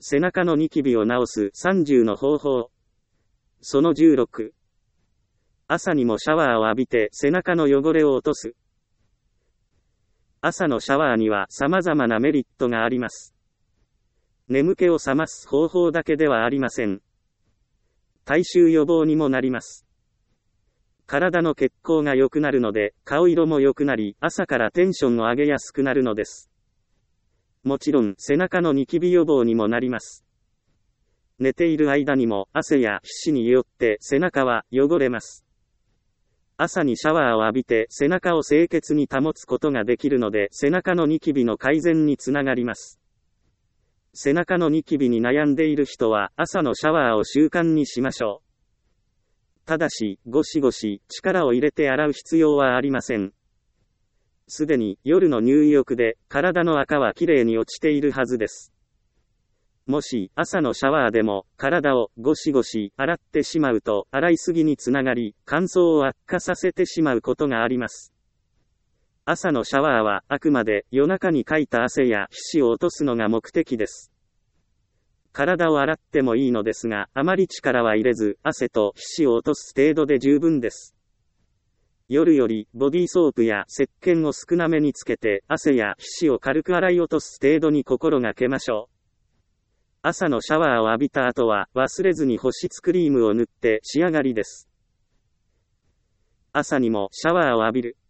背中のニキビを治す30の方法。その16。朝にもシャワーを浴びて背中の汚れを落とす。朝のシャワーには様々なメリットがあります。眠気を覚ます方法だけではありません。体臭予防にもなります。体の血行が良くなるので、顔色も良くなり、朝からテンションを上げやすくなるのです。もちろん、背中のニキビ予防にもなります。寝ている間にも、汗や皮脂によって背中は汚れます。朝にシャワーを浴びて背中を清潔に保つことができるので、背中のニキビの改善につながります。背中のニキビに悩んでいる人は、朝のシャワーを習慣にしましょう。ただし、ゴシゴシ、力を入れて洗う必要はありません。すでに、夜の入浴で、体の垢はきれいに落ちているはずです。もし、朝のシャワーでも、体をゴシゴシ、洗ってしまうと、洗いすぎにつながり、乾燥を悪化させてしまうことがあります。朝のシャワーは、あくまで、夜中にかいた汗や皮脂を落とすのが目的です。体を洗ってもいいのですが、あまり力は入れず、汗と皮脂を落とす程度で十分です。夜より、ボディーソープや石鹸を少なめにつけて、汗や皮脂を軽く洗い落とす程度に心がけましょう。朝のシャワーを浴びた後は、忘れずに保湿クリームを塗って仕上がりです。朝にもシャワーを浴びる。